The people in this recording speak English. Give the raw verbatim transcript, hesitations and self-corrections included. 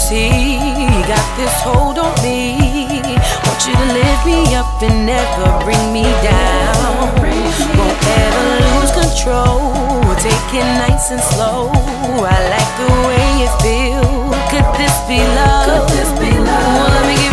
see, you got this hold on me. Want you to lift me up and never bring me down. Won't ever lose control, take it nice and slow. I like the way you feel. Could this be love? Could this be love? Well, let me